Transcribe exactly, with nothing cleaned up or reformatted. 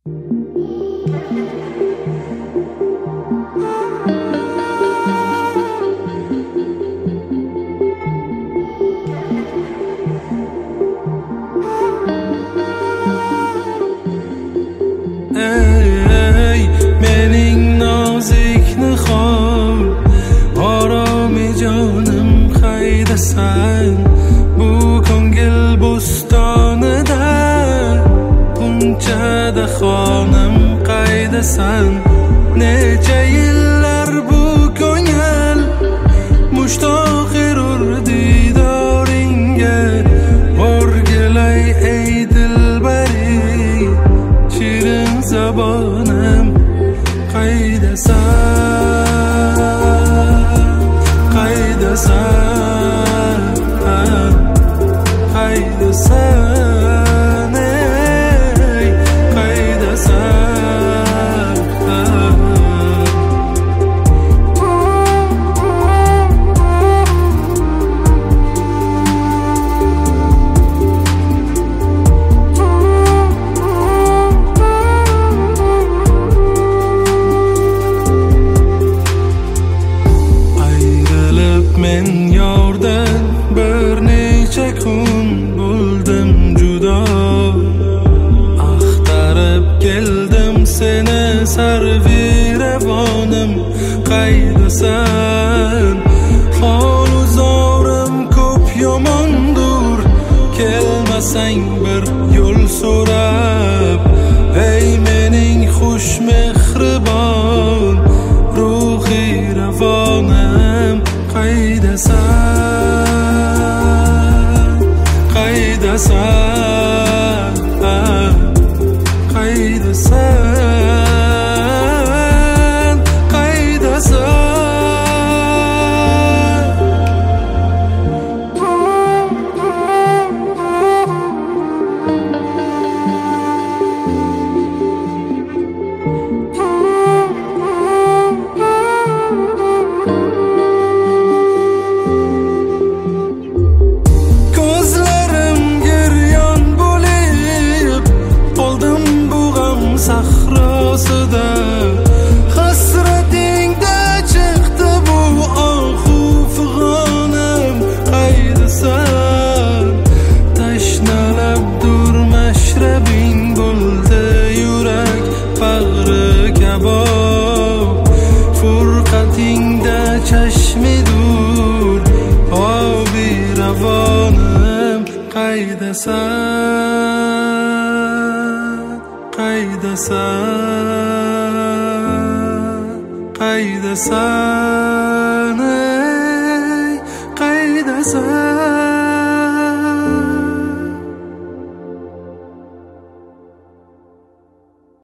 ey mening nozik nihol oromi jonim qaydasan bu ko'ngil bo'stonida bunchada xonim qaydasan necha yillar bu ko'ngil mushtoq erur didoringga o'rgilay ey dilbari shirin zabonim qaydasan qaydasan qaydasan ey qaydasan men yordan bir necha kun bo'ldim judo axtarib keldim seni sarvirabonim qaydasan holu zorim ko'p yomondur kelmasang bir yo'l so'rab ey mening xush mehribon ruhi ravonim qaydasan qaydasan qaydasan qaydasan sahrosida hasratingda chiqdi bu ohu fig'onim qaydasan tashnalabdur mashrabing bo'ldi yurak bag'ri kabob furqatingda chashmidur obi ravonim qaydasan qaydasan qaydasan